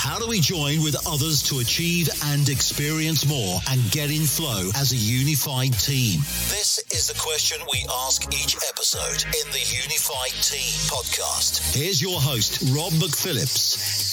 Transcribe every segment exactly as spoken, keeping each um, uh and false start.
How do we join with others to achieve and experience more and get in flow as a unified team? This is the question we ask each episode in the Unified Team podcast. Here's your host, Rob McPhillips.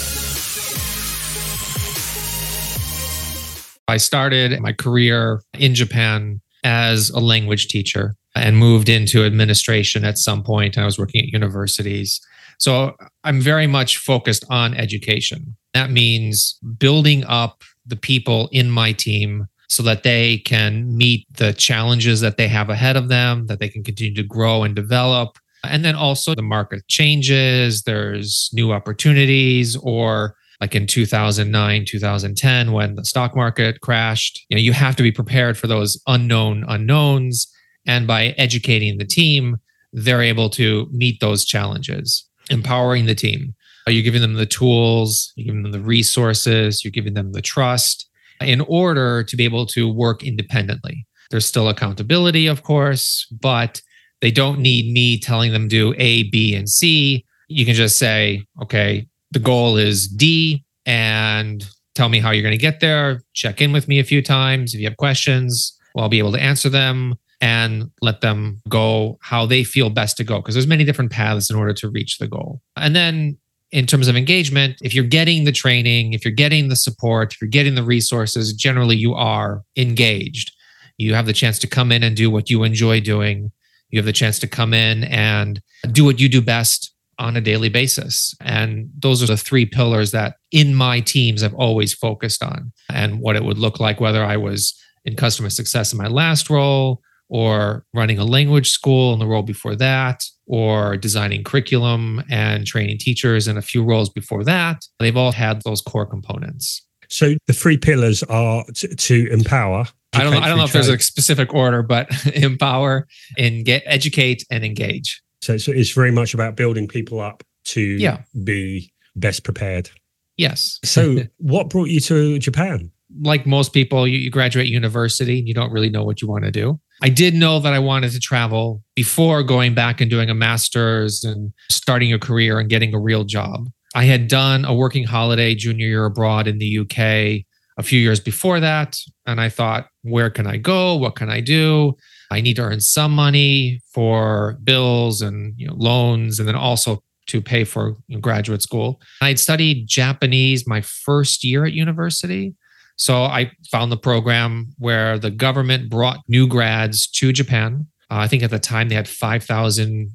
I started my career in Japan as a language teacher and moved into administration at some point. I was working at universities. So I'm very much focused on education. That means building up the people in my team so that they can meet the challenges that they have ahead of them, that they can continue to grow and develop. And then also the market changes, there's new opportunities, or like in two thousand nine, two thousand ten, when the stock market crashed, you know, you have to be prepared for those unknown unknowns. And by educating the team, they're able to meet those challenges. Empowering the team. You're giving them the tools, you're giving them the resources, you're giving them the trust in order to be able to work independently. There's still accountability, of course, but they don't need me telling them do A, B, and C. You can just say, okay, the goal is D, and tell me how you're going to get there. Check in with me a few times. If you have questions, well, I'll be able to answer them and let them go how they feel best to go, because there's many different paths in order to reach the goal. And then in terms of engagement, if you're getting the training, if you're getting the support, if you're getting the resources, generally you are engaged. You have the chance to come in and do what you enjoy doing. You have the chance to come in and do what you do best on a daily basis. And those are the three pillars that in my teams I've always focused on, and what it would look like, whether I was in customer success in my last role, or running a language school in the role before that, or designing curriculum and training teachers in a few roles before that. They've all had those core components. So the three pillars are to, to empower. I don't know, I don't know if there's a specific order, but empower, and get, educate, and engage. So it's, it's very much about building people up to yeah. be best prepared. Yes. So what brought you to Japan? Like most people, you, you graduate university and you don't really know what you want to do. I did know that I wanted to travel before going back and doing a master's and starting a career and getting a real job. I had done a working holiday junior year abroad in the U K a few years before that. And I thought, where can I go? What can I do? I need to earn some money for bills and, you know, loans, and then also to pay for, you know, graduate school. I had studied Japanese my first year at university. So I found the program where the government brought new grads to Japan. Uh, I think at the time they had five thousand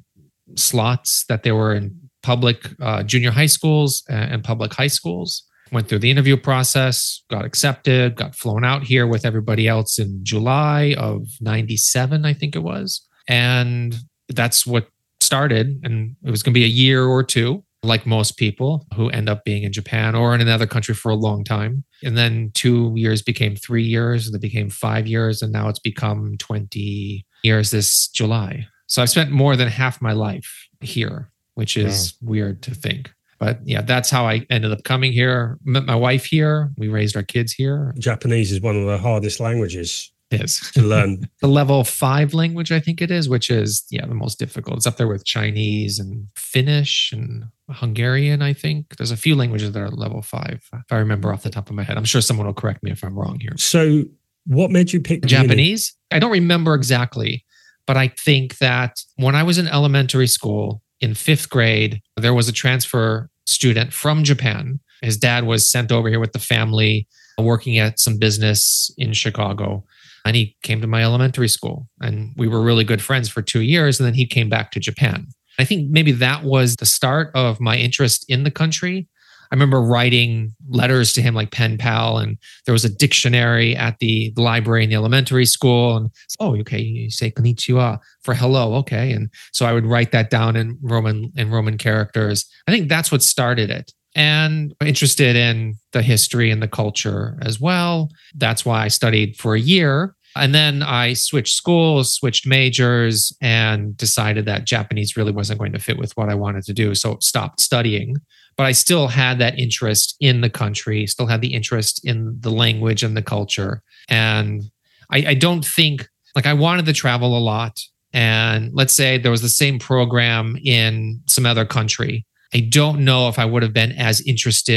slots that they were in public uh, junior high schools and public high schools. Went through the interview process, got accepted, got flown out here with everybody else in July of ninety-seven, I think it was. And that's what started. And it was going to be a year or two, like most people who end up being in Japan or in another country for a long time. And then two years became three years, and it became five years, and now it's become twenty years this July. So I've spent more than half my life here, which is wow. weird to think. But yeah, that's how I ended up coming here. Met my wife here. We raised our kids here. Japanese is one of the hardest languages it is. to learn. The level five language, I think it is, which is, yeah, the most difficult. It's up there with Chinese and Finnish and Hungarian, I think. There's a few languages that are level five, if I remember off the top of my head. I'm sure someone will correct me if I'm wrong here. So what made you pick Japanese? Uni? I don't remember exactly, but I think that when I was in elementary school, in fifth grade, there was a transfer student from Japan. His dad was sent over here with the family, working at some business in Chicago. And he came to my elementary school, and we were really good friends for two years. And then he came back to Japan. I think maybe that was the start of my interest in the country. I remember writing letters to him like pen pal, and there was a dictionary at the, the library in the elementary school. And oh, okay, you say konnichiwa for hello, okay. And so I would write that down in Roman in Roman characters. I think that's what started it. And I'm interested in the history and the culture as well. That's why I studied for a year. And then I switched schools, switched majors, and decided that Japanese really wasn't going to fit with what I wanted to do. So stopped studying. But I still had that interest in the country, still had the interest in the language and the culture. And I, I don't think, like I wanted to travel a lot. And let's say there was the same program in some other country. I don't know if I would have been as interested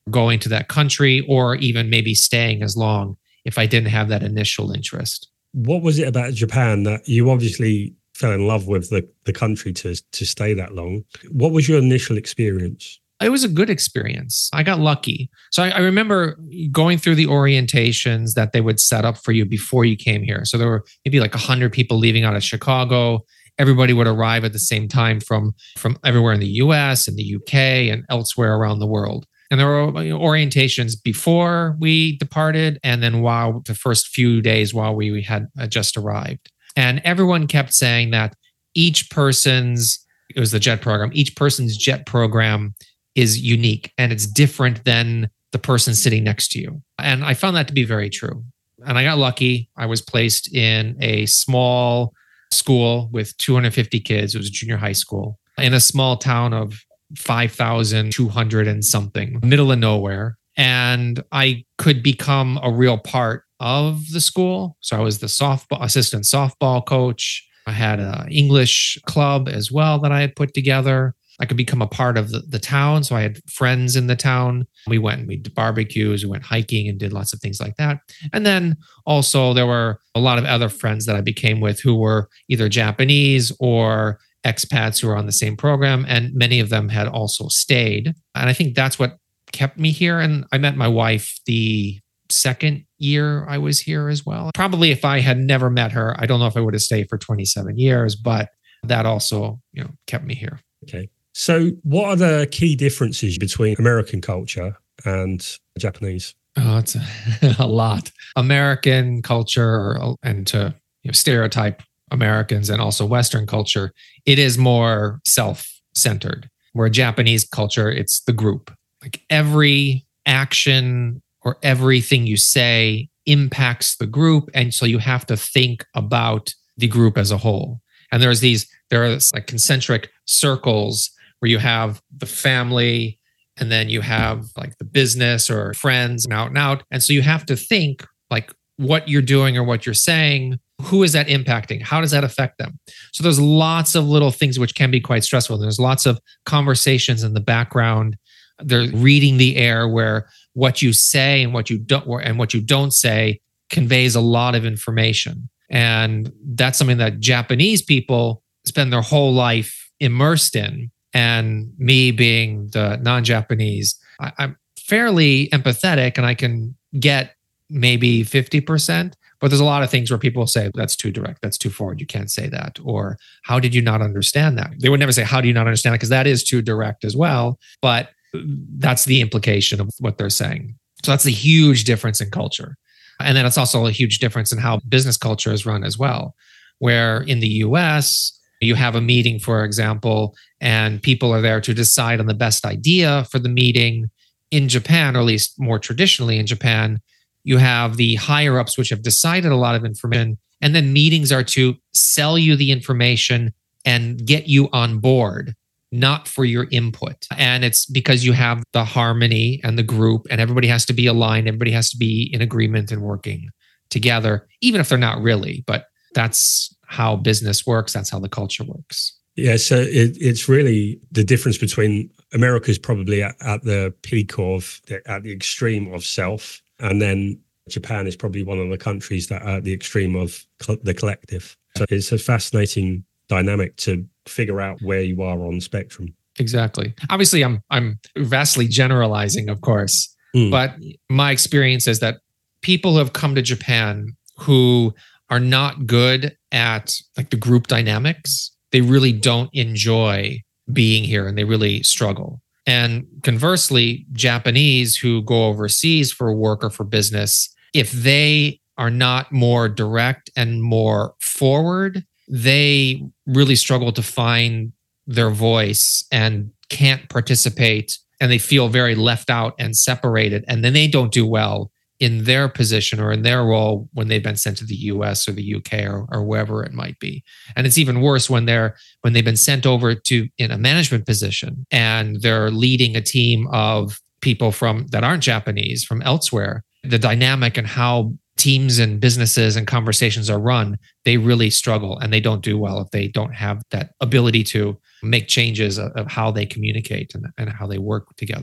going to that country or even maybe staying as long if I didn't have that initial interest. What was it about Japan that you obviously fell in love with the, the country to, to stay that long? What was your initial experience? It was a good experience. I got lucky. So I, I remember going through the orientations that they would set up for you before you came here. So there were maybe like one hundred people leaving out of Chicago. Everybody would arrive at the same time from, from everywhere in the U S and the U K and elsewhere around the world. And there were orientations before we departed and then while the first few days while we had just arrived. And everyone kept saying that each person's, it was the JET program, each person's JET program is unique and it's different than the person sitting next to you. And I found that to be very true. And I got lucky. I was placed in a small school with two hundred fifty kids. It was a junior high school in a small town of five thousand two hundred and something, middle of nowhere. And I could become a real part of the school. So I was the softball assistant softball coach. I had an English club as well that I had put together. I could become a part of the, the town. So I had friends in the town. We went and we did barbecues, we went hiking and did lots of things like that. And then also there were a lot of other friends that I became with who were either Japanese or expats who were on the same program. And many of them had also stayed. And I think that's what kept me here. And I met my wife the second year I was here as well. Probably if I had never met her, I don't know if I would have stayed for twenty-seven years, but that also, you know, kept me here. Okay. So what are the key differences between American culture and Japanese? Oh, it's a, a lot. American culture and to you know, stereotype Americans and also Western culture, it is more self-centered. Where Japanese culture, it's the group. Like every action or everything you say impacts the group. And so you have to think about the group as a whole. And there's these, there are like concentric circles where you have the family and then you have like the business or friends and out and out. And so you have to think like what you're doing or what you're saying, who is that impacting? How does that affect them? So there's lots of little things which can be quite stressful. There's lots of conversations in the background. They're reading the air where what you say and what you don't and what you don't say conveys a lot of information. And that's something that Japanese people spend their whole life immersed in. And me being the non-Japanese, I, I'm fairly empathetic and I can get maybe fifty percent. But there's a lot of things where people say, that's too direct, that's too forward, you can't say that. Or how did you not understand that? They would never say, how do you not understand it? Because that is too direct as well. But that's the implication of what they're saying. So that's a huge difference in culture. And then it's also a huge difference in how business culture is run as well, where in the U S, you have a meeting, for example, and people are there to decide on the best idea for the meeting. In Japan, or at least more traditionally in Japan, you have the higher ups, which have decided a lot of information, and then meetings are to sell you the information and get you on board, not for your input. And it's because you have the harmony and the group, and everybody has to be aligned. Everybody has to be in agreement and working together, even if they're not really. But that's how business works. That's how the culture works. Yeah, so it, it's really the difference between America's probably at, at the peak of, the, at the extreme of self, and then Japan is probably one of the countries that are at the extreme of cl- the collective. So it's a fascinating dynamic to figure out where you are on the spectrum. Exactly. Obviously, I'm I'm vastly generalizing, of course, mm. but my experience is that people who have come to Japan who are not good at like the group dynamics, they really don't enjoy being here and they really struggle. And conversely, Japanese who go overseas for work or for business, if they are not more direct and more forward, they really struggle to find their voice and can't participate, and they feel very left out and separated. And then they don't do well in their position or in their role when they've been sent to the U S or the U K or, or wherever it might be. And it's even worse when they're when they've been sent over to in a management position and they're leading a team of people from that aren't Japanese from elsewhere. The dynamic and how teams and businesses and conversations are run, they really struggle and they don't do well if they don't have that ability to make changes of, of how they communicate and, and how they work together.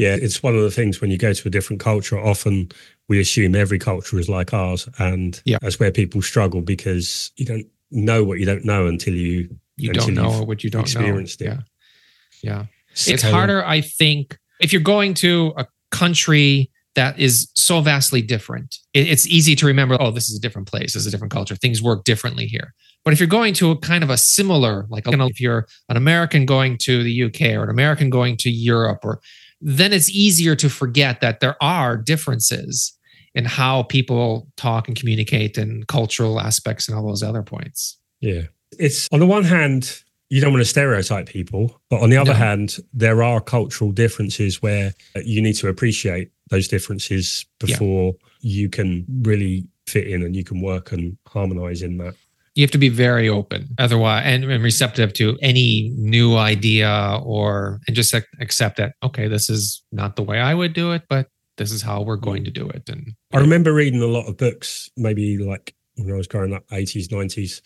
Yeah, it's one of the things when you go to a different culture, often we assume every culture is like ours. And yeah. that's where people struggle because you don't know what you don't know until you You until don't know what you don't experienced know. It. Yeah. Yeah. So, it's harder, I think, if you're going to a country that is so vastly different. It, it's easy to remember, oh, this is a different place, this is a different culture. Things work differently here. But if you're going to a kind of a similar, like you know, if you're an American going to the U K or an American going to Europe, or then it's easier to forget that there are differences in how people talk and communicate and cultural aspects and all those other points. Yeah. It's on the one hand, you don't want to stereotype people, but on the other no. hand, there are cultural differences where you need to appreciate those differences before yeah. you can really fit in and you can work and harmonize in that. You have to be very open, otherwise, and, and receptive to any new idea, or and just accept that, okay, this is not the way I would do it, but this is how we're going to do it. And I remember reading a lot of books, maybe like when I was growing up, eighties, nineties,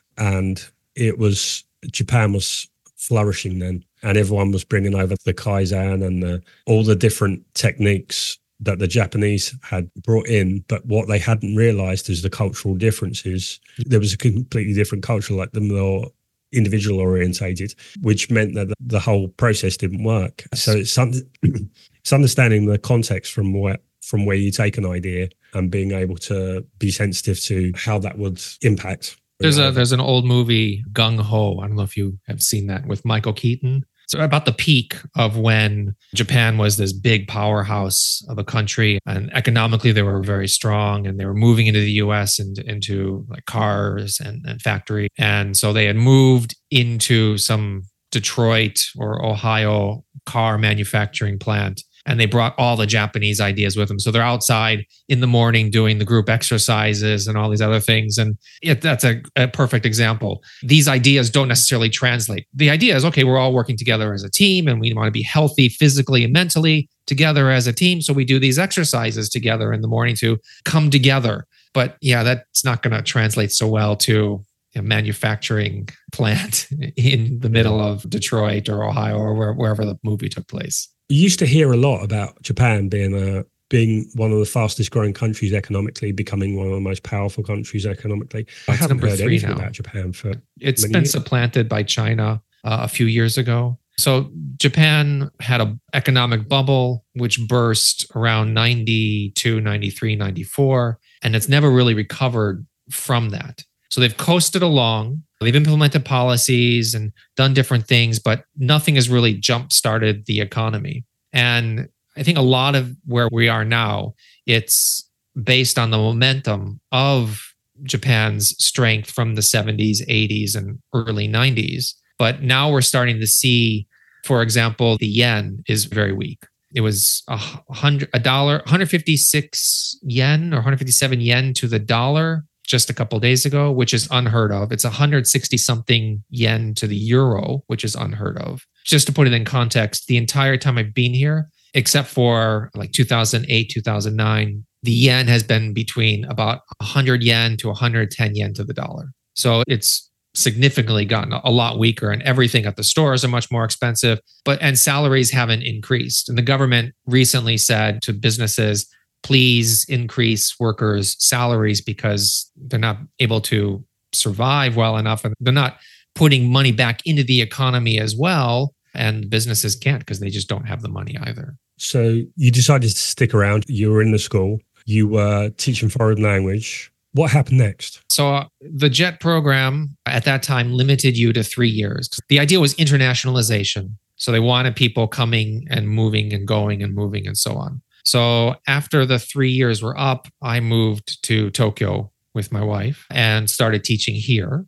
and it was Japan was flourishing then, and everyone was bringing over the Kaizen and the, all the different techniques that the Japanese had brought in. But what they hadn't realized is the cultural differences. There was a completely different culture, like the more individual orientated, which meant that the whole process didn't work. So it's, it's understanding the context from where from where you take an idea and being able to be sensitive to how that would impact. There's a there's an old movie, Gung Ho. I don't know if you have seen that, with Michael Keaton. So about the peak of when Japan was this big powerhouse of a country, and economically they were very strong, and they were moving into the U S and into like cars and, and factory. And so they had moved into some Detroit or Ohio car manufacturing plant, and they brought all the Japanese ideas with them. So they're outside in the morning doing the group exercises and all these other things. And it, that's a, a perfect example. These ideas don't necessarily translate. The idea is, okay, we're all working together as a team, and we want to be healthy physically and mentally together as a team. So we do these exercises together in the morning to come together. But yeah, that's not going to translate so well to a manufacturing plant in the middle of Detroit or Ohio or where, wherever the movie took place. You used to hear a lot about Japan being a being one of the fastest growing countries economically, becoming one of the most powerful countries economically. I That's haven't heard anything now. about Japan for It's many been years. supplanted by China uh, a few years ago. So Japan had an economic bubble which burst around ninety-two, ninety-three, ninety-four, and it's never really recovered from that. So they've coasted along. They've implemented policies and done different things, but nothing has really jump-started the economy. And I think a lot of where we are now, it's based on the momentum of Japan's strength from the seventies, eighties, and early nineties. But now we're starting to see, for example, the yen is very weak. It was a hundred, a dollar, one hundred fifty-six yen or one hundred fifty-seven yen to the dollar just a couple of days ago, which is unheard of. It's one hundred sixty something yen to the euro, which is unheard of. Just to put it in context, the entire time I've been here, except for like two thousand eight, two thousand nine, the yen has been between about one hundred yen to one hundred ten yen to the dollar. So it's significantly gotten a lot weaker, and everything at the stores are much more expensive, but and salaries haven't increased. And the government recently said to businesses, please increase workers' salaries because they're not able to survive well enough, and they're not putting money back into the economy as well. And businesses can't because they just don't have the money either. So you decided to stick around. You were in the school. You were teaching foreign language. What happened next? So uh, the JET program at that time limited you to three years. The idea was internationalization. So they wanted people coming and moving and going and moving and so on. So after the three years were up, I moved to Tokyo with my wife and started teaching here.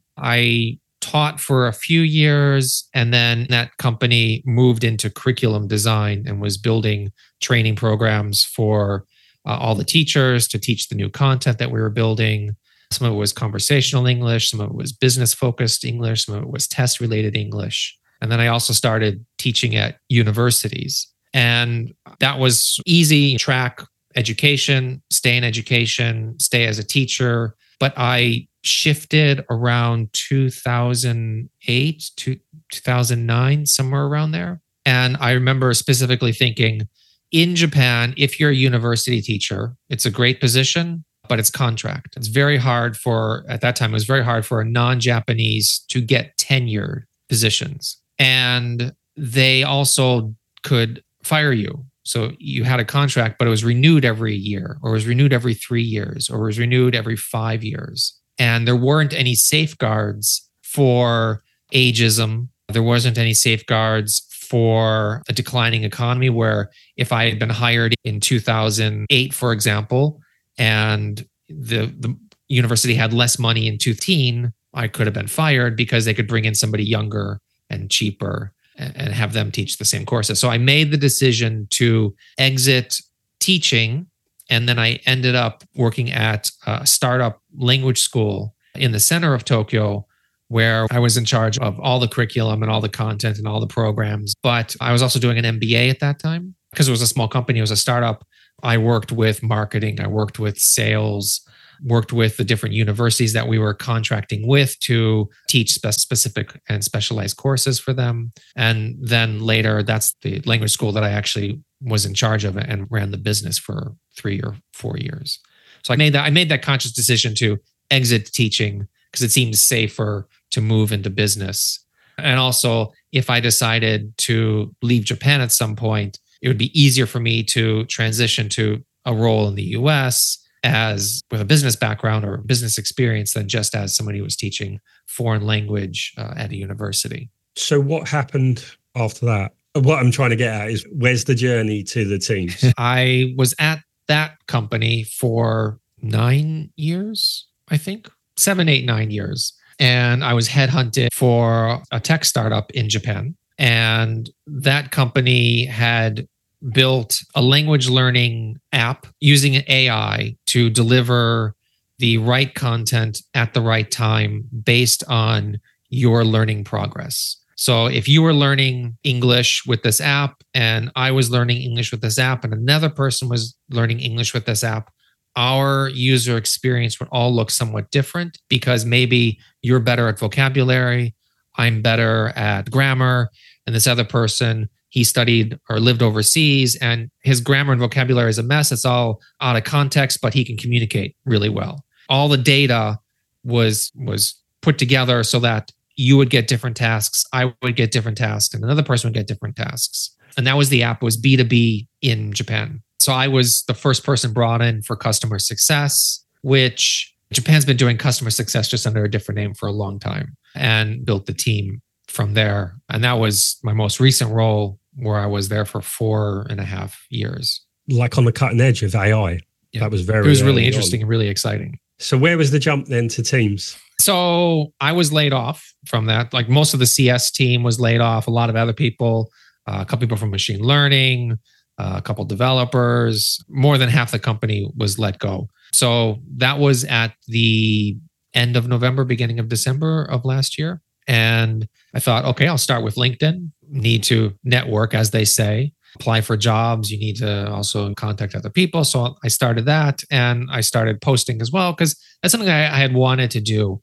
I taught for a few years, and then that company moved into curriculum design and was building training programs for uh, all the teachers to teach the new content that we were building. Some of it was conversational English, some of it was business-focused English, some of it was test-related English. And then I also started teaching at universities. And that was easy track education, stay in education, stay as a teacher. But I shifted around two thousand eight to two thousand nine, somewhere around there. And I remember specifically thinking, in Japan, if you're a university teacher, it's a great position, but it's contract. It's very hard for, at that time, it was very hard for a non-Japanese to get tenured positions. And they also could fire you. So you had a contract, but it was renewed every year, or it was renewed every three years, or it was renewed every five years. And there weren't any safeguards for ageism. There wasn't any safeguards for a declining economy, where if I had been hired in two thousand eight, for example, and the, the university had less money in two thousand eighteen, I could have been fired because they could bring in somebody younger and cheaper and have them teach the same courses. So I made the decision to exit teaching, and then I ended up working at a startup language school in the center of Tokyo, where I was in charge of all the curriculum and all the content and all the programs. But I was also doing an M B A at that time. Because it was a small company, it was a startup. I worked with marketing, I worked with sales, worked with the different universities that we were contracting with to teach spe- specific and specialized courses for them. And then later, that's the language school that I actually was in charge of and ran the business for three or four years. So I made that I made that conscious decision to exit teaching because it seemed safer to move into business. And also, if I decided to leave Japan at some point, it would be easier for me to transition to a role in the U S as with a business background or business experience than just as somebody who was teaching foreign language uh, at a university. So what happened after that? What I'm trying to get at is, where's the journey to the teams? I was at that company for nine years, I think, seven, eight, nine years. And I was headhunted for a tech startup in Japan. And that company had built a language learning app using an A I to deliver the right content at the right time based on your learning progress. So if you were learning English with this app and I was learning English with this app and another person was learning English with this app, our user experience would all look somewhat different because maybe you're better at vocabulary, I'm better at grammar, and this other person, he studied or lived overseas and his grammar and vocabulary is a mess. It's all out of context, but he can communicate really well. All the data was was put together so that you would get different tasks, I would get different tasks, and another person would get different tasks. And that was the app. It was B two B in Japan. So I was the first person brought in for customer success, which Japan's been doing customer success just under a different name for a long time, and built the team from there. And that was my most recent role, where I was there for four and a half years. Like on the cutting edge of A I. Yeah. That was very It was really interesting on. and really exciting. So where was the jump then to teams? So I was laid off from that. Like most of the C S team was laid off. A lot of other people, uh, a couple people from machine learning, uh, a couple developers, more than half the company was let go. So that was at the end of November, beginning of December of last year. And I thought, okay, I'll start with LinkedIn. Need to network, as they say, apply for jobs. You need to also contact other people. So I started that, and I started posting as well, because that's something I, I had wanted to do.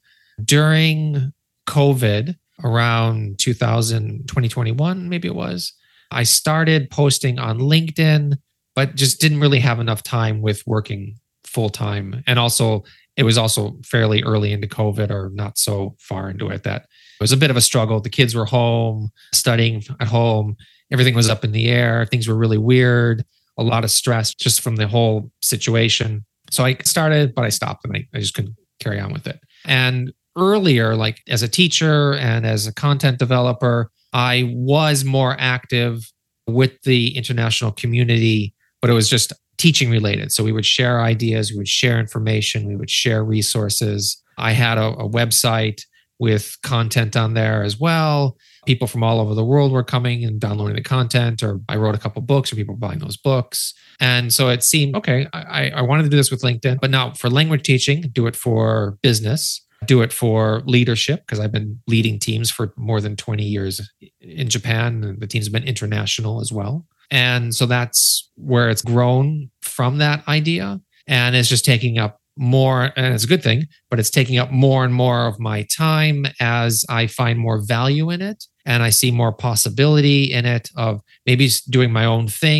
During COVID, around two thousand, twenty twenty-one, maybe it was, I started posting on LinkedIn, but just didn't really have enough time with working full time. And also, it was also fairly early into COVID, or not so far into it, that it was a bit of a struggle. The kids were home, studying at home. Everything was up in the air. Things were really weird. A lot of stress just from the whole situation. So I started, but I stopped, and I, I just couldn't carry on with it. And earlier, like as a teacher and as a content developer, I was more active with the international community, but it was just teaching related. So we would share ideas, we would share information, we would share resources. I had a, a website with content on there as well. People from all over the world were coming and downloading the content, or I wrote a couple books, or people were buying those books. And so it seemed, okay, I, I wanted to do this with LinkedIn, but not for language teaching, do it for business, do it for leadership, because I've been leading teams for more than twenty years in Japan, and the teams have been international as well. And so that's where it's grown from that idea. And it's just taking up more, and it's a good thing, but it's taking up more and more of my time as I find more value in it. And I see more possibility in it of maybe doing my own thing,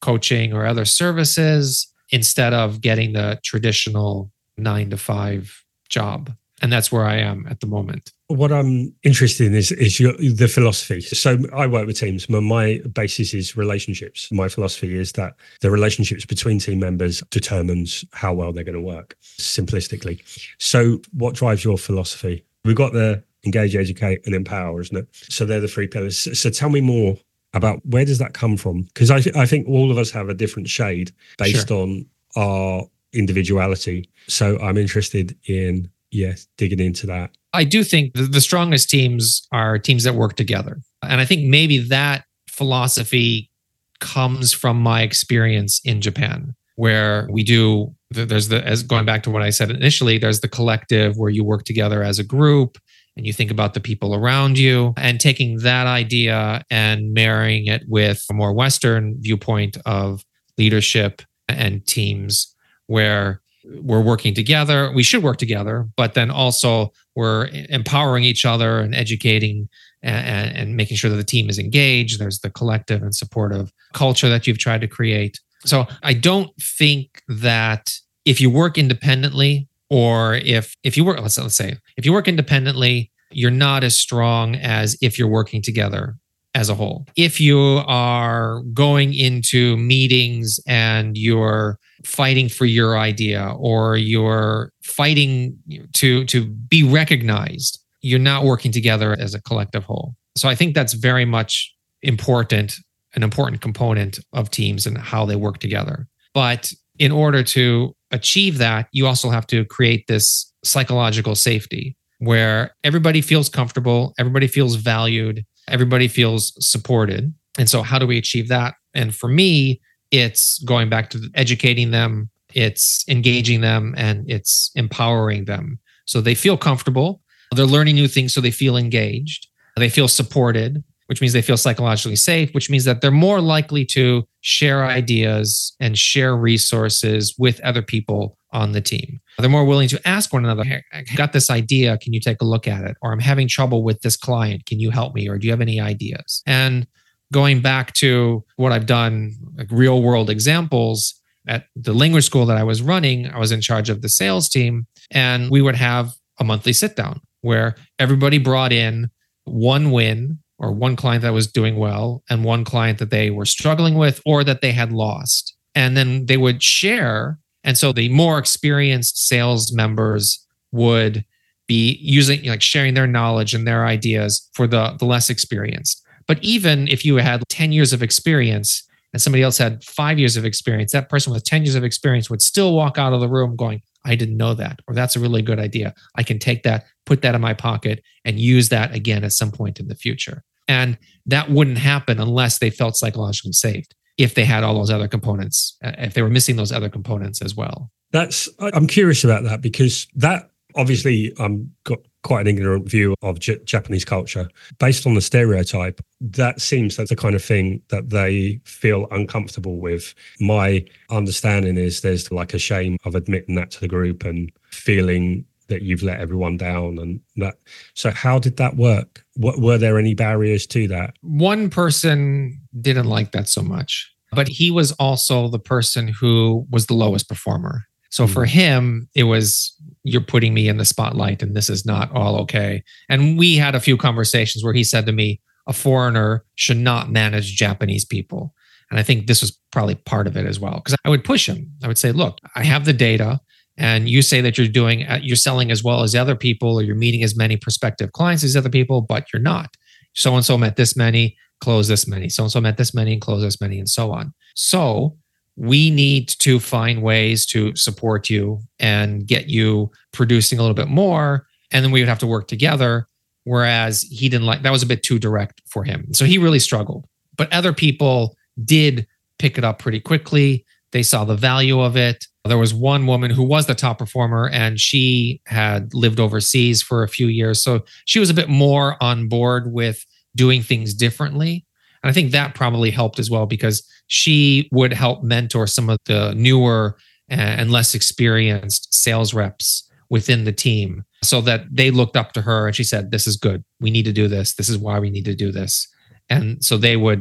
coaching or other services instead of getting the traditional nine to five job. And that's where I am at the moment. What I'm interested in is, is your, the philosophy. So I work with teams. My, my basis is relationships. My philosophy is that the relationships between team members determines how well they're going to work, simplistically. So what drives your philosophy? We've got the engage, educate, and empower, isn't it? So they're the three pillars. So tell me more about where does that come from? Because I, th- I think all of us have a different shade based sure. on our individuality. So I'm interested in, yeah, digging into that. I do think the, the strongest teams are teams that work together. And I think maybe that philosophy comes from my experience in Japan, where we do, there's the, as going back to what I said initially, there's the collective where you work together as a group and you think about the people around you, and taking that idea and marrying it with a more Western viewpoint of leadership and teams where we're working together. We should work together, but then also we're empowering each other and educating and, and making sure that the team is engaged. There's the collective and supportive culture that you've tried to create. So I don't think that if you work independently, or if if you work, let's, let's say, if you work independently, you're not as strong as if you're working together as a whole. If you are going into meetings and you're fighting for your idea, or you're fighting to, to be recognized, you're not working together as a collective whole. So I think that's very much important, an important component of teams and how they work together. But in order to achieve that, you also have to create this psychological safety where everybody feels comfortable, everybody feels valued, everybody feels supported. And so how do we achieve that? And for me, it's going back to educating them, it's engaging them, and it's empowering them. So they feel comfortable, they're learning new things, so they feel engaged, they feel supported, which means they feel psychologically safe, which means that they're more likely to share ideas and share resources with other people on the team. They're more willing to ask one another, hey, I got this idea, can you take a look at it? Or I'm having trouble with this client, can you help me? Or do you have any ideas? And going back to what I've done, like real world examples, at the language school that I was running, I was in charge of the sales team, and we would have a monthly sit down where everybody brought in one win or one client that was doing well and one client that they were struggling with or that they had lost. And then they would share. And so the more experienced sales members would be using, like sharing their knowledge and their ideas for the, the less experienced. But even if you had ten years of experience and somebody else had five years of experience, that person with ten years of experience would still walk out of the room going, I didn't know that, or that's a really good idea. I can take that, put that in my pocket, and use that again at some point in the future. And that wouldn't happen unless they felt psychologically safe, if they had all those other components, if they were missing those other components as well. That's, I'm curious about that, because that obviously I'm got quite an ignorant view of J- Japanese culture. Based on the stereotype, that seems that's the kind of thing that they feel uncomfortable with. My understanding is there's like a shame of admitting that to the group and feeling that you've let everyone down and that. So how did that work? What, were there any barriers to that? One person didn't like that so much, but he was also the person who was the lowest performer. So for him, it was, you're putting me in the spotlight and this is not all okay. And we had a few conversations where he said to me, a foreigner should not manage Japanese people. And I think this was probably part of it as well. Because I would push him. I would say, look, I have the data and you say that you're doing, you're selling as well as the other people, or you're meeting as many prospective clients as other people, but you're not. So-and-so met this many, close this many. So-and-so met this many and close this many, and so on. So we need to find ways to support you and get you producing a little bit more. And then we would have to work together. Whereas he didn't like, that was a bit too direct for him. So he really struggled. But other people did pick it up pretty quickly. They saw the value of it. There was one woman who was the top performer and she had lived overseas for a few years. So she was a bit more on board with doing things differently. And I think that probably helped as well, because she would help mentor some of the newer and less experienced sales reps within the team so that they looked up to her and she said, this is good. We need to do this. This is why we need to do this. And so they would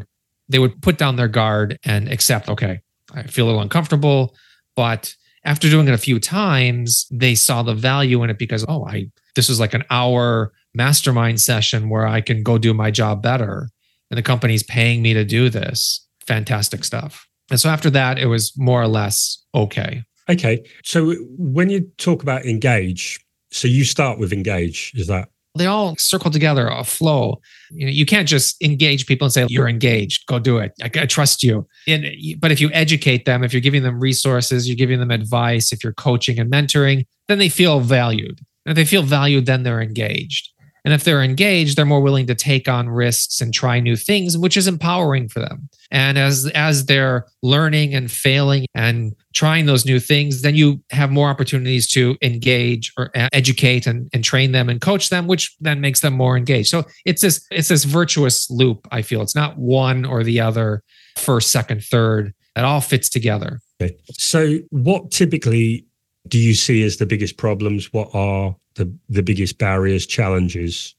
they would put down their guard and accept, okay, I feel a little uncomfortable, but after doing it a few times, they saw the value in it because, oh, I this is like an hour mastermind session where I can go do my job better. And the company's paying me to do this. Fantastic stuff. And so after that, it was more or less okay. Okay. So when you talk about engage, so you start with engage, is that? They all circle together, a flow. You know, you can't just engage people and say, you're engaged, go do it. I, I trust you. And, but if you educate them, if you're giving them resources, you're giving them advice, if you're coaching and mentoring, then they feel valued. And if they feel valued, then they're engaged. And if they're engaged, they're more willing to take on risks and try new things, which is empowering for them. And as as they're learning and failing and trying those new things, then you have more opportunities to engage or educate and, and train them and coach them, which then makes them more engaged. So it's this it's this virtuous loop, I feel. It's not one or the other, first, second, third. It all fits together. Okay. So what typically do you see as the biggest problems? What are the, the biggest barriers, challenges?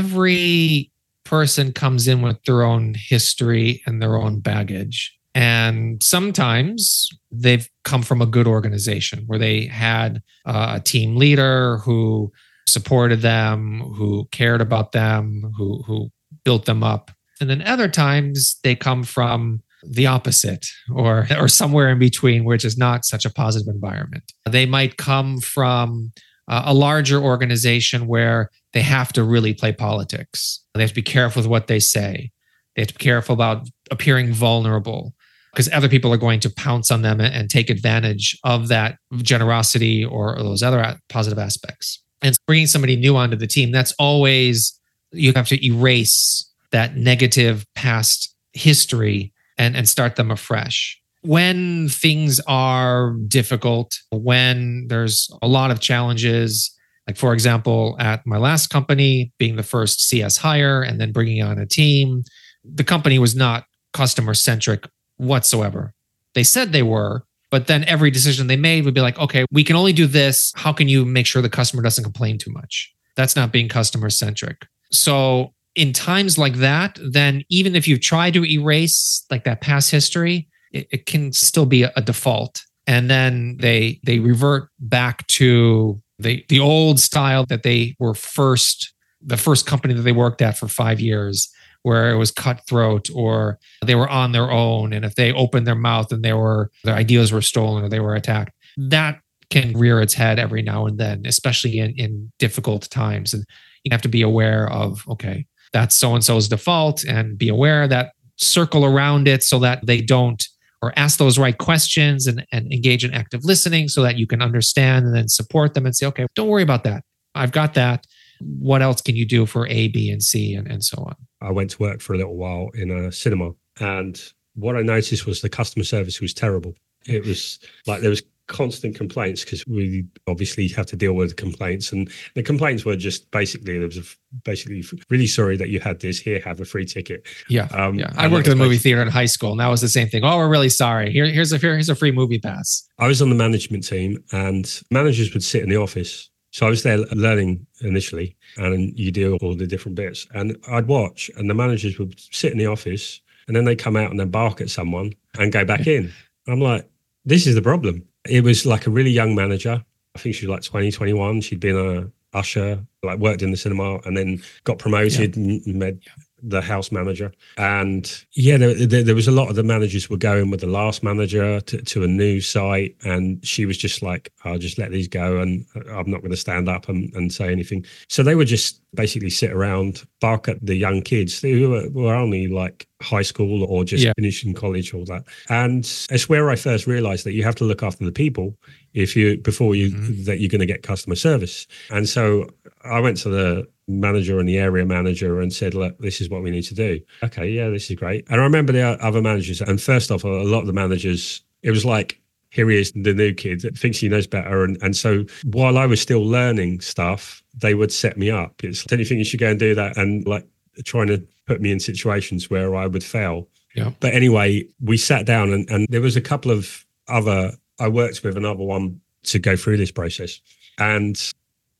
Every person comes in with their own history and their own baggage. And sometimes they've come from a good organization where they had a team leader who supported them, who cared about them, who, who built them up. And then other times they come from the opposite or or somewhere in between, which is not such a positive environment. They might come from uh, a larger organization where they have to really play politics. They have to be careful with what they say. They have to be careful about appearing vulnerable because other people are going to pounce on them and, and take advantage of that generosity or, or those other positive aspects. And bringing somebody new onto the team, that's always, you have to erase that negative past history and, and start them afresh. When things are difficult, when there's a lot of challenges, like for example, at my last company, being the first C S hire and then bringing on a team, the company was not customer-centric whatsoever. They said they were, but then every decision they made would be like, okay, we can only do this. How can you make sure the customer doesn't complain too much? That's not being customer-centric. So in times like that, then even if you try to erase like that past history, it, it can still be a, a default. And then they they revert back to the the old style that they were first, the first company that they worked at for five years, where it was cutthroat or they were on their own. And if they opened their mouth and they were, their ideas were stolen or they were attacked, that can rear its head every now and then, especially in, in difficult times. And you have to be aware of, okay, that's so-and-so's default, and be aware that circle around it so that they don't, or ask those right questions and, and engage in active listening so that you can understand and then support them and say, okay, don't worry about that. I've got that. What else can you do for A, B, and C, and, and so on? I went to work for a little while in a cinema, and what I noticed was the customer service was terrible. It was like there was constant complaints because we obviously have to deal with complaints, and the complaints were just basically there was a, basically really sorry that you had this, here, have a free ticket. Yeah, um, yeah. I worked in a movie theater in high school, and that was the same thing. Oh, we're really sorry. Here, here's a here's a free movie pass. I was on the management team, and managers would sit in the office. So I was there learning initially, and you deal with all the different bits. And I'd watch, and the managers would sit in the office, and then they come out and then bark at someone and go back in. I'm like, this is the problem. It was like a really young manager. I think she was like twenty, twenty-one. She'd been a usher, like worked in the cinema, and then got promoted yeah. and made the house manager. And yeah, there, there, there was a lot of the managers were going with the last manager to, to a new site. And she was just like, I'll just let these go, and I'm not going to stand up and, and say anything. So they would just basically sit around, bark at the young kids who were, were only like high school or just yeah. finishing college, all that. And it's where I first realized that you have to look after the people if you before you mm-hmm. that you're going to get customer service. And so I went to the manager and the area manager and said, look, this is what we need to do. Okay, yeah, this is great. And I remember the other managers, and first off, a lot of the managers, it was like, here he is, the new kid that thinks he knows better. And, and so while I was still learning stuff, they would set me up. It's, don't you think you should go and do that? And like trying to put me in situations where I would fail. Yeah. But anyway, we sat down, and, and there was a couple of other, I worked with another one to go through this process. And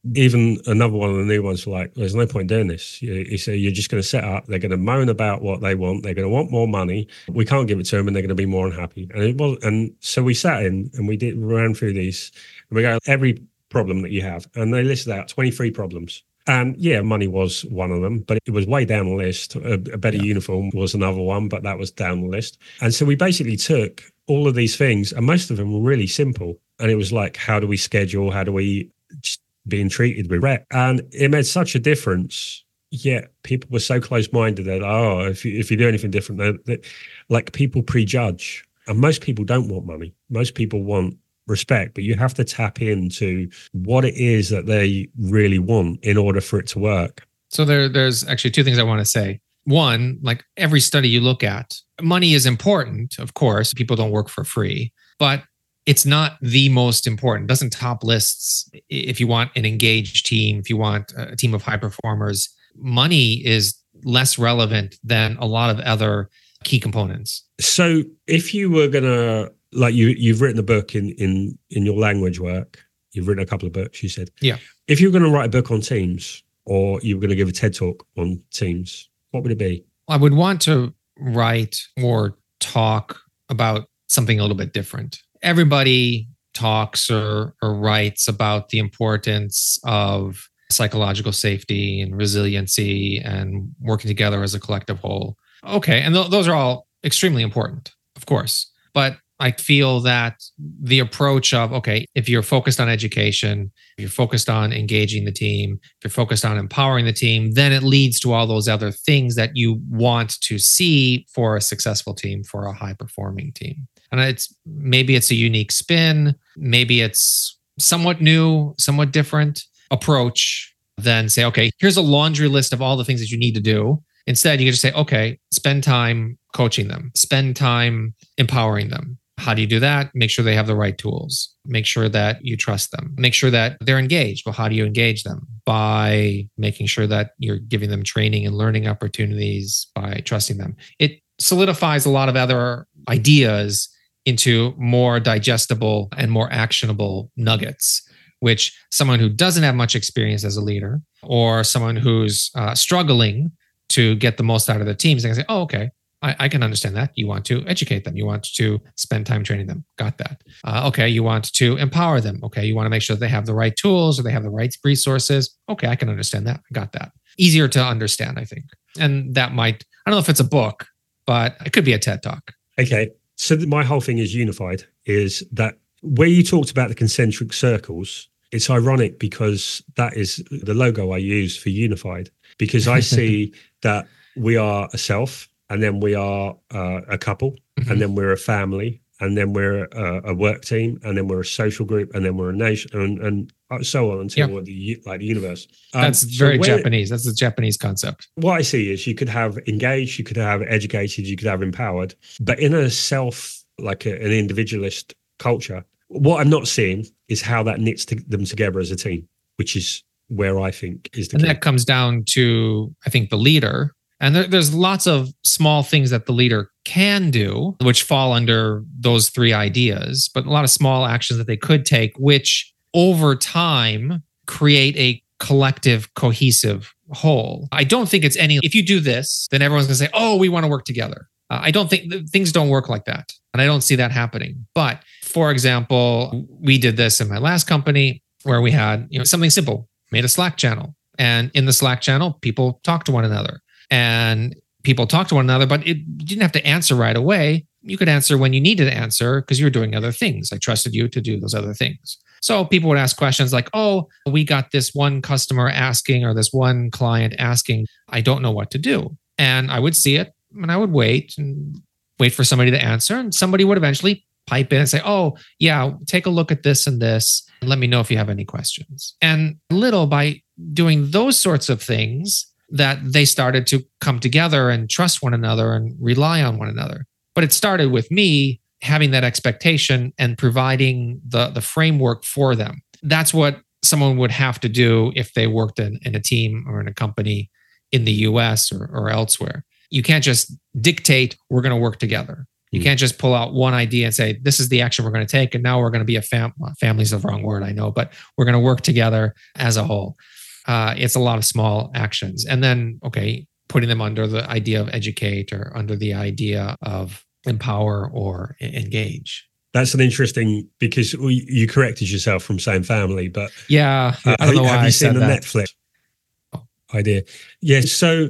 even another one of the new ones were like, there's no point doing this. You, you say you're just going to set up, they're going to moan about what they want, they're going to want more money, we can't give it to them, and they're going to be more unhappy. And it was, and so we sat in and we did ran through these, and we go, every problem that you have, and they listed out twenty-three problems. And yeah, money was one of them, but it was way down the list. A, a better yeah. uniform was another one, but that was down the list. And so we basically took all of these things, and most of them were really simple. And it was like, how do we schedule? How do we just being treated with rep? And it made such a difference. Yet people were so close-minded that, oh, if you, if you do anything different, they, they, like people prejudge. And most people don't want money. Most people want respect, but you have to tap into what it is that they really want in order for it to work. So there, there's actually two things I want to say. One, like every study you look at, money is important, of course. People don't work for free, but it's not the most important. It doesn't top lists. If you want an engaged team, if you want a team of high performers, money is less relevant than a lot of other key components. So if you were going to, like you, you've written a book in, in, in your language work, you've written a couple of books, you said. Yeah. If you were going to write a book on teams, or you were going to give a TED talk on teams, what would it be? I would want to write or talk about something a little bit different. Everybody talks or, or writes about the importance of psychological safety and resiliency and working together as a collective whole. Okay. And th- those are all extremely important, of course. But I feel that the approach of, okay, if you're focused on education, if you're focused on engaging the team, if you're focused on empowering the team, then it leads to all those other things that you want to see for a successful team, for a high-performing team. And it's maybe it's a unique spin, maybe it's somewhat new, somewhat different approach than say, okay, here's a laundry list of all the things that you need to do. Instead, you can just say, okay, spend time coaching them, spend time empowering them. How do you do that? Make sure they have the right tools. Make sure that you trust them. Make sure that they're engaged. Well, how do you engage them? By making sure that you're giving them training and learning opportunities, by trusting them. It solidifies a lot of other ideas into more digestible and more actionable nuggets, which someone who doesn't have much experience as a leader, or someone who's uh, struggling to get the most out of their teams, they can say, oh, okay, I, I can understand that. You want to educate them. You want to spend time training them. Got that. Uh, okay, you want to empower them. Okay, you want to make sure that they have the right tools or they have the right resources. Okay, I can understand that. I got that. Easier to understand, I think. And that might, I don't know if it's a book, but it could be a TED Talk. Okay, so my whole thing is unified, is that where you talked about the concentric circles, it's ironic because that is the logo I use for unified, because I see that we are a self, and then we are uh, a couple, mm-hmm. and then we're a family, and then we're a, a work team, and then we're a social group, and then we're a nation, and, and so on until yeah. the like the universe. Um, That's very so Japanese. That's the Japanese concept. What I see is you could have engaged, you could have educated, you could have empowered, but in a self, like a, an individualist culture, what I'm not seeing is how that knits to them together as a team, which is where I think is the and key. That comes down to, I think, the leader. And there, there's lots of small things that the leader can do, which fall under those three ideas, but a lot of small actions that they could take, which over time create a collective, cohesive whole. I don't think it's any, if you do this, then everyone's going to say, oh, we want to work together. Uh, I don't think things don't work like that. And I don't see that happening. But for example, we did this in my last company where we had, you know, something simple, made a Slack channel. And in the Slack channel, people talk to one another. And people talk to one another, but it you didn't have to answer right away. You could answer when you needed to answer because you were doing other things. I trusted you to do those other things. So people would ask questions like, oh, we got this one customer asking, or this one client asking, I don't know what to do. And I would see it and I would wait and wait for somebody to answer. And somebody would eventually pipe in and say, oh, yeah, take a look at this and this. And let me know if you have any questions. And little by doing those sorts of things, that they started to come together and trust one another and rely on one another. But it started with me having that expectation and providing the, the framework for them. That's what someone would have to do if they worked in, in a team or in a company in the U S or, or elsewhere. You can't just dictate, we're going to work together. You can't just pull out one idea and say, this is the action we're going to take. And now we're going to be a fam. Family's the wrong word, I know, but we're going to work together as a whole. Uh, it's a lot of small actions. And then, okay, putting them under the idea of educate or under the idea of empower or engage. That's an interesting, because you corrected yourself from saying family, but yeah, uh, I don't know have why you I seen said the that. Netflix idea? Yeah, so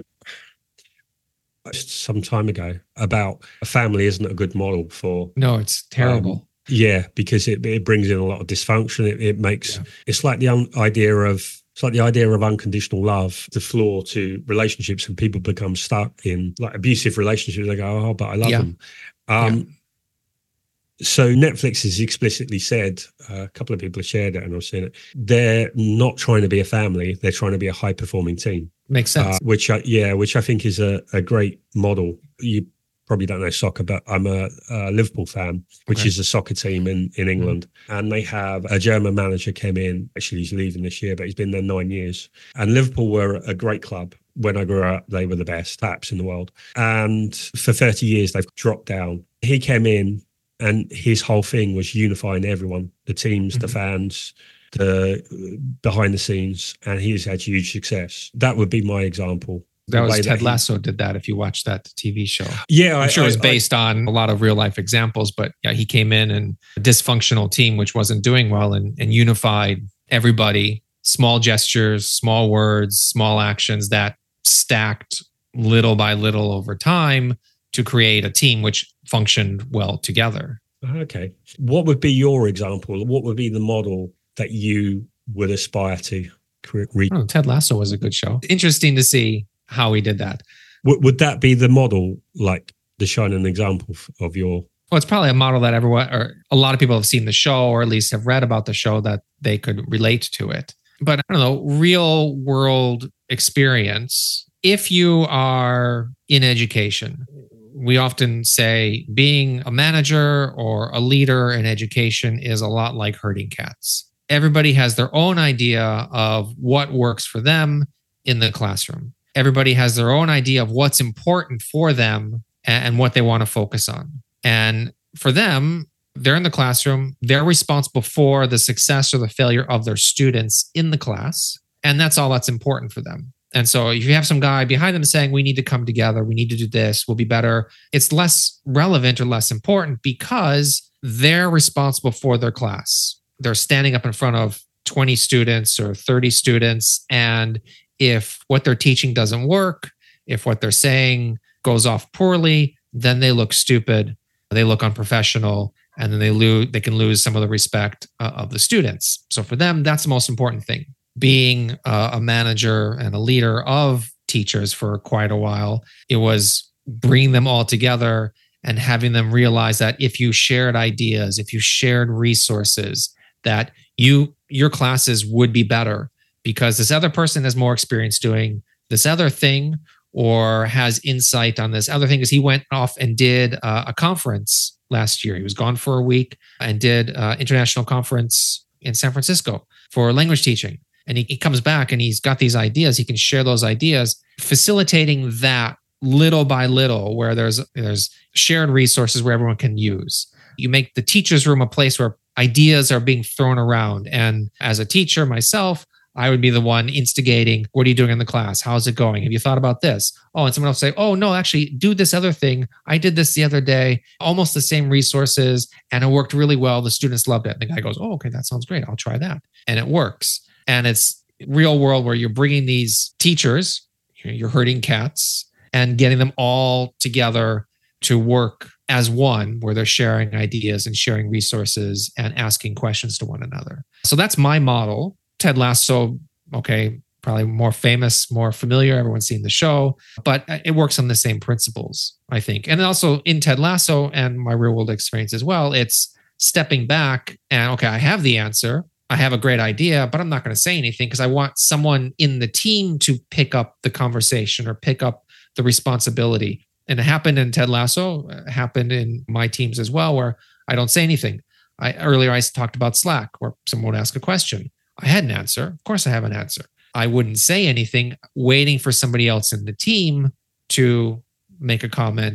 some time ago about a family isn't a good model for. No, it's terrible. Um, yeah, because it it brings in a lot of dysfunction. It, it makes, yeah. it's like the un- idea of, it's like the idea of unconditional love, the floor to relationships, and people become stuck in like abusive relationships. They go, oh, but I love yeah. them. Um, yeah. So Netflix has explicitly said, uh, a couple of people have shared it and I've seen it, they're not trying to be a family, they're trying to be a high-performing team. Makes sense. Uh, which, I, yeah, which I think is a, a great model. You probably don't know soccer, but I'm a, a Liverpool fan, which okay. is a soccer team in, in England. Mm-hmm. And they have a German manager came in, actually he's leaving this year, but he's been there nine years. And Liverpool were a great club. When I grew up, they were the best, perhaps in the world. And for thirty years, they've dropped down. He came in, and his whole thing was unifying everyone, the teams, mm-hmm. the fans, the behind the scenes, and he has had huge success. That would be my example. That was Ted Lasso did that, if you watch that T V show. Yeah. I'm I, sure I, it was based I, on a lot of real life examples, but yeah, he came in and a dysfunctional team, which wasn't doing well, and, and unified everybody, small gestures, small words, small actions that stacked little by little over time to create a team which functioned well together. Okay. What would be your example? What would be the model that you would aspire to create? Oh, Ted Lasso was a good show. Interesting to see how he did that. W- would that be the model, like the shining example of your... Well, it's probably a model that everyone, or a lot of people have seen the show, or at least have read about the show, that they could relate to it. But I don't know, real world experience. If you are in education, we often say being a manager or a leader in education is a lot like herding cats. Everybody has their own idea of what works for them in the classroom. Everybody has their own idea of what's important for them and what they want to focus on. And for them, they're in the classroom, they're responsible for the success or the failure of their students in the class. And that's all that's important for them. And so if you have some guy behind them saying, we need to come together, we need to do this, we'll be better, it's less relevant or less important because they're responsible for their class. They're standing up in front of twenty students or thirty students. And if what they're teaching doesn't work, if what they're saying goes off poorly, then they look stupid, they look unprofessional, and then they lose, they can lose some of the respect uh, of the students. So for them, that's the most important thing. Being uh, a manager and a leader of teachers for quite a while, it was bringing them all together and having them realize that if you shared ideas, if you shared resources, that you your classes would be better because this other person has more experience doing this other thing or has insight on this other thing, because he went off and did uh, a conference last year. He was gone for a week and did an international conference in San Francisco for language teaching. And he, he comes back and he's got these ideas. He can share those ideas, facilitating that little by little, where there's there's shared resources where everyone can use. You make the teacher's room a place where ideas are being thrown around. And as a teacher myself, I would be the one instigating, what are you doing in the class? How's it going? Have you thought about this? Oh, and someone else say, oh, no, actually do this other thing. I did this the other day, almost the same resources, and it worked really well. The students loved it. And the guy goes, oh, okay, that sounds great. I'll try that. And it works. And it's real world where you're bringing these teachers, you're herding cats, and getting them all together to work as one, where they're sharing ideas and sharing resources and asking questions to one another. So that's my model. Ted Lasso, okay, probably more famous, more familiar. Everyone's seen the show, but it works on the same principles, I think. And also in Ted Lasso and my real world experience as well, it's stepping back and, okay, I have the answer. I have a great idea, but I'm not going to say anything because I want someone in the team to pick up the conversation or pick up the responsibility. And it happened in Ted Lasso, it happened in my teams as well, where I don't say anything. I, earlier, I talked about Slack, where someone would ask a question. I had an answer. Of course, I have an answer. I wouldn't say anything, waiting for somebody else in the team to make a comment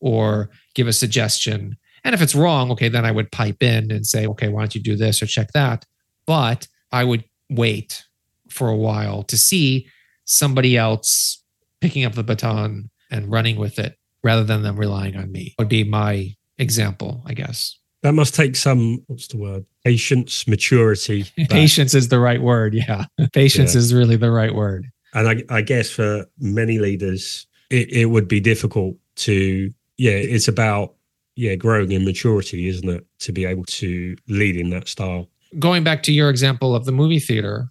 or give a suggestion. And if it's wrong, okay, then I would pipe in and say, okay, why don't you do this or check that? But I would wait for a while to see somebody else picking up the baton and running with it rather than them relying on me. Would be my example, I guess. That must take some, what's the word? Patience, maturity. Patience is the right word. Yeah. Patience yeah. is really the right word. And I, I guess for many leaders, it, it would be difficult to, yeah, it's about, yeah, growing in maturity, isn't it? To be able to lead in that style. Going back to your example of the movie theater,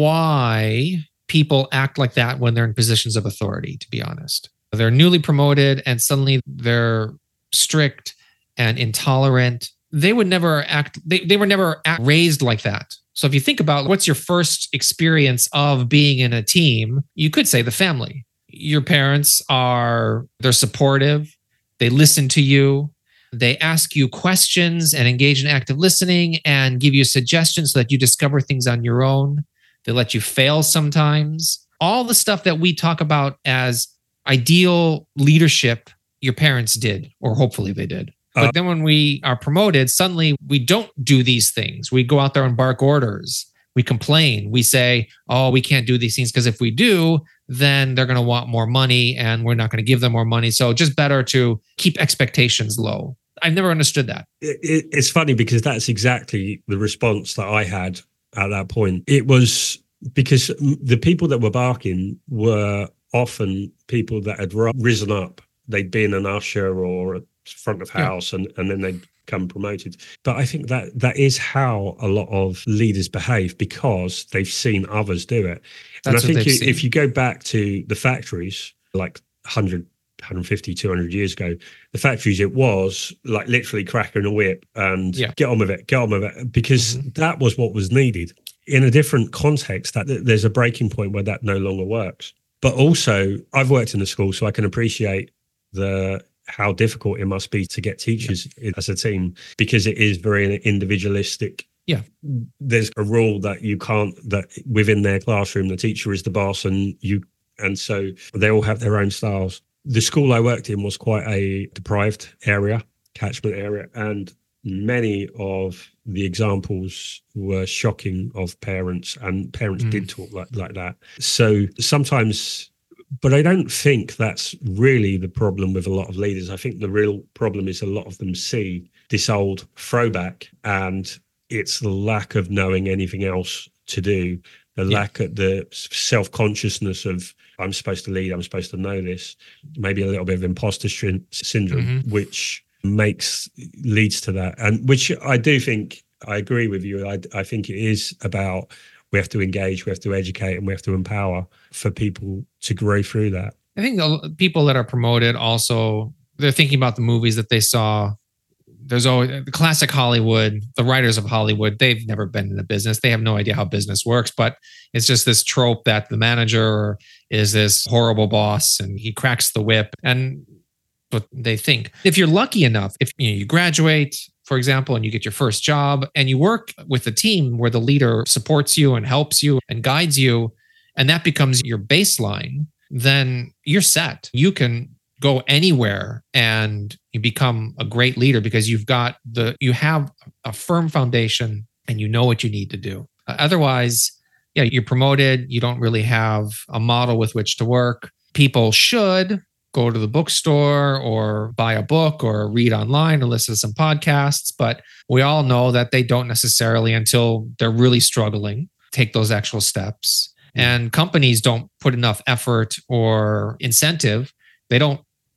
why people act like that when they're in positions of authority, to be honest. They're newly promoted and suddenly they're strict and intolerant. They would never act, they, they were never act, raised like that. So if you think about what's your first experience of being in a team, you could say the family. Your parents are, they're supportive. They listen to you. They ask you questions and engage in active listening and give you suggestions so that you discover things on your own. They let you fail sometimes. All the stuff that we talk about as ideal leadership, your parents did, or hopefully they did. But uh, then when we are promoted, suddenly we don't do these things. We go out there and bark orders. We complain. We say, oh, we can't do these things because if we do, then they're going to want more money and we're not going to give them more money. So just better to keep expectations low. I've never understood that. It, it, it's funny because that's exactly the response that I had at that point. It was because the people that were barking were often people that had risen up. They'd been an usher or a front of house, yeah. and, and then they'd come promoted. But I think that that is how a lot of leaders behave because they've seen others do it. That's and I think you, if you go back to the factories, like one hundred, one fifty, two hundred years ago, the factories, it was like literally cracking a whip and yeah. get on with it, get on with it, because mm-hmm. that was what was needed. In a different context, that there's a breaking point where that no longer works. But also, I've worked in a school, so I can appreciate the how difficult it must be to get teachers yeah. as a team, because it is very individualistic. Yeah. There's a rule that you can't, that within their classroom, the teacher is the boss and you, and so they all have their own styles. The school I worked in was quite a deprived area, catchment area, and many of the examples were shocking of parents, and parents mm. did talk like, like that. So sometimes, but I don't think that's really the problem with a lot of leaders. I think the real problem is a lot of them see this old throwback and it's the lack of knowing anything else to do, the yeah. lack of the self-consciousness of, I'm supposed to lead, I'm supposed to know this, maybe a little bit of imposter syndrome, mm-hmm. which makes, leads to that. And which I do think, I agree with you. I, I think it is about, we have to engage, we have to educate, and we have to empower for people to grow through that. I think the people that are promoted also, they're thinking about the movies that they saw. There's always the classic Hollywood, the writers of Hollywood, they've never been in the business. They have no idea how business works, but it's just this trope that the manager is this horrible boss and he cracks the whip. And what they think, if you're lucky enough, if you know, you graduate, for example, and you get your first job and you work with a team where the leader supports you and helps you and guides you, and that becomes your baseline, then you're set. You can go anywhere and you become a great leader because you've got the, you have a firm foundation and you know what you need to do. Uh, otherwise, yeah, you're promoted. You don't really have a model with which to work. People should go to the bookstore or buy a book or read online or listen to some podcasts. But we all know that they don't necessarily, until they're really struggling, take those actual steps. And companies don't put enough effort or incentive. They don't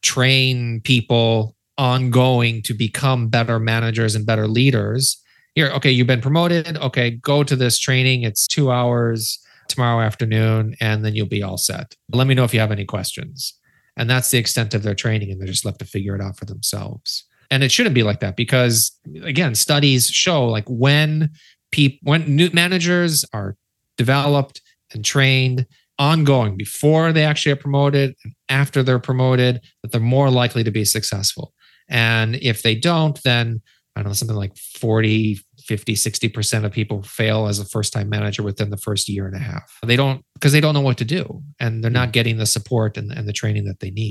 train people ongoing to become better managers and better leaders. Here, okay, you've been promoted. Okay, go to this training. It's two hours tomorrow afternoon, and then you'll be all set. Let me know if you have any questions. And that's the extent of their training, and they're just left to figure it out for themselves. And it shouldn't be like that because, again, studies show like when people, when new managers are developed and trained ongoing before they actually are promoted and after they're promoted, that they're more likely to be successful. And if they don't, then I don't know, something like forty, fifty, sixty percent of people fail as a first-time manager within the first year and a half. They don't, because they don't know what to do and they're not getting the support and, and the training that they need.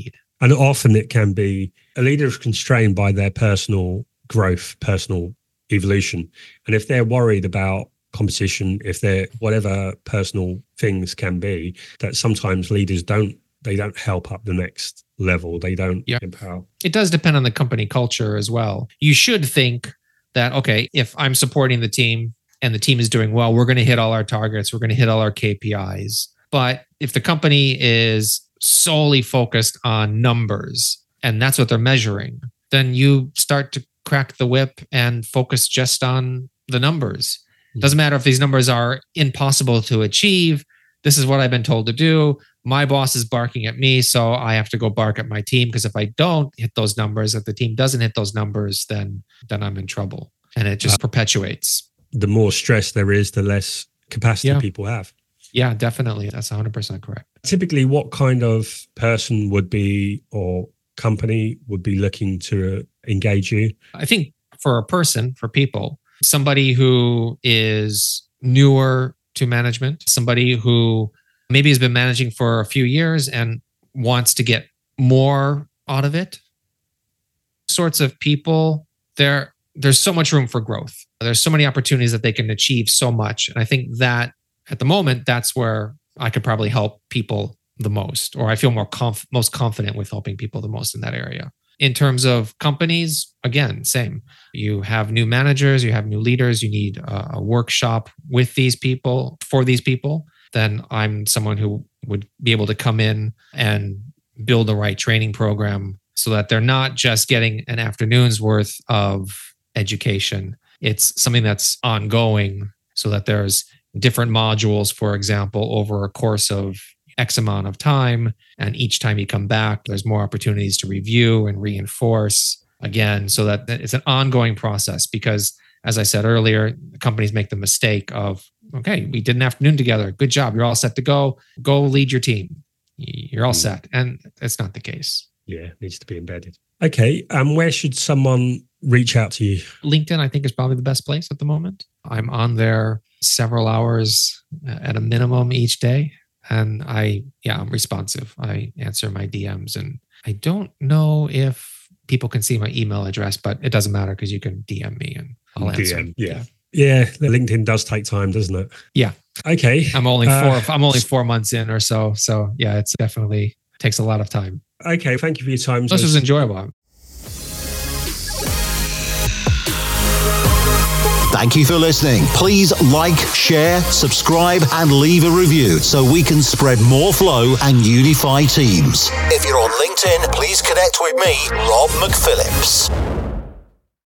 And often it can be a leader is constrained by their personal growth, personal evolution. And if they're worried about competition, if they're whatever personal things can be, that sometimes leaders don't, they don't help up the next level. They don't yeah. empower. It does depend on the company culture as well. You should think that, okay, if I'm supporting the team and the team is doing well, we're going to hit all our targets. We're going to hit all our K P Is. But if the company is solely focused on numbers and that's what they're measuring, then you start to crack the whip and focus just on the numbers. It doesn't matter if these numbers are impossible to achieve. This is what I've been told to do. My boss is barking at me, so I have to go bark at my team, because if I don't hit those numbers, if the team doesn't hit those numbers, then then I'm in trouble. And it just uh, perpetuates. The more stress there is, the less capacity yeah. people have. Yeah, definitely. That's one hundred percent correct. Typically, what kind of person would be, or company would be looking to engage you? I think for a person, for people, somebody who is newer to management, somebody who maybe has been managing for a few years and wants to get more out of it. Sorts of people, there, there's so much room for growth. There's so many opportunities that they can achieve so much. And I think that at the moment, that's where I could probably help people the most, or I feel more conf- most confident with helping people the most in that area. In terms of companies, again, same. You have new managers, you have new leaders, you need a, a workshop with these people, for these people. Then I'm someone who would be able to come in and build the right training program so that they're not just getting an afternoon's worth of education. It's something that's ongoing, so that there's different modules, for example, over a course of X amount of time. And each time you come back, there's more opportunities to review and reinforce again, so that it's an ongoing process. Because as I said earlier, companies make the mistake of, okay, we did an afternoon together. Good job. You're all set to go. Go lead your team. You're all set. And it's not the case. Yeah, it needs to be embedded. Okay. Um, where should someone reach out to you? LinkedIn, I think, is probably the best place at the moment. I'm on there several hours at a minimum each day. And I, yeah, I'm responsive. I answer my D Ms, and I don't know if people can see my email address, but it doesn't matter because you can D M me and I'll answer. D M, yeah. Yeah, the LinkedIn does take time, doesn't it? Yeah. Okay. I'm only four. Uh, I'm only four months in or so. So yeah, it's definitely takes a lot of time. Okay. Thank you for your time. This was enjoyable. Thank you for listening. Please like, share, subscribe, and leave a review so we can spread more flow and unify teams. If you're on LinkedIn, please connect with me, Rob McPhillips.